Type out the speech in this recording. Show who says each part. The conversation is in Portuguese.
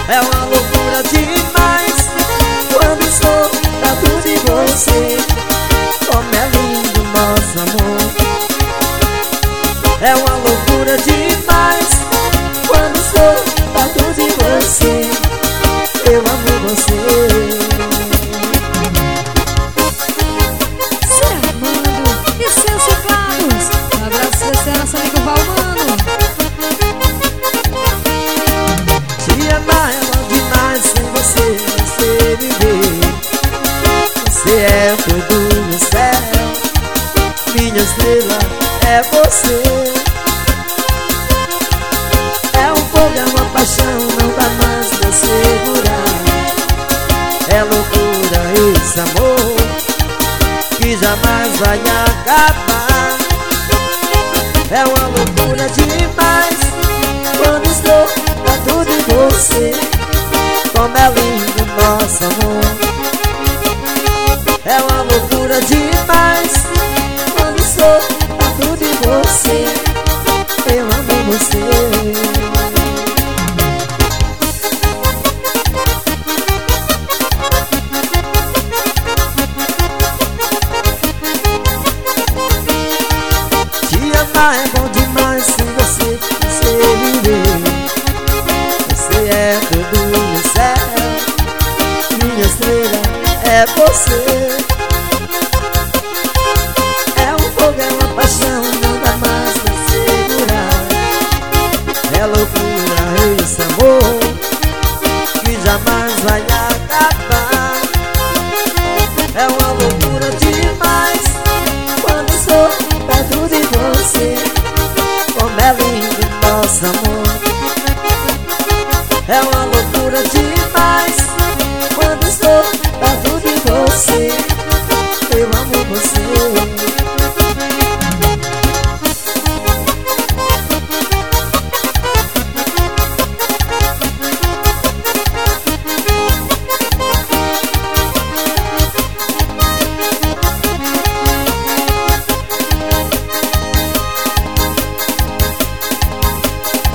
Speaker 1: É uma loucura demais quando estou perto de você. Como é lindo nosso amor. É uma loucura demais quando estou perto de você. Eu amo você.
Speaker 2: Armando e seus teclados. Um abraço especial, nosso amigo Valmano.
Speaker 1: Te amar é bom demais, sem você não sei viver. Você é tudo no céu, minha estrela é você. É um fogo, é uma paixão, não dá mais pra segurar. É loucura esse amor que jamais vai acabar. É uma loucura demais quando estou perto de você. Como é lindo nosso amor. É uma loucura demais quando estou perto de você. Eu amo você. É bom demais sem você, você viver. Você é tudo no céu, minha estrela é você. É um fogo, é uma paixão, não dá mais pra segurar. É loucura esse amor que jamais vai acabar. É uma loucura demais quando estou perto de você. Como é lindo nosso amor. É uma loucura de